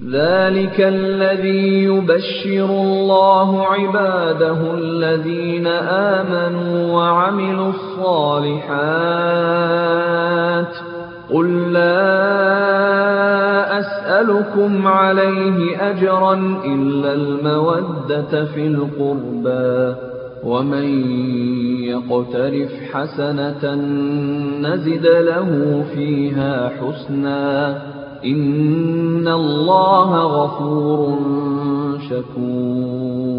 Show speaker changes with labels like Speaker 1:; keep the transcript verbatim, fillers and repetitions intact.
Speaker 1: ذلك الذي يبشر الله عباده الذين آمنوا وعملوا الصالحات قل لا أسألكم عليه أجرا إلا المودة في القربى ومن يقترف حسنة نزد له فيها حسنا إن الله غفور شكور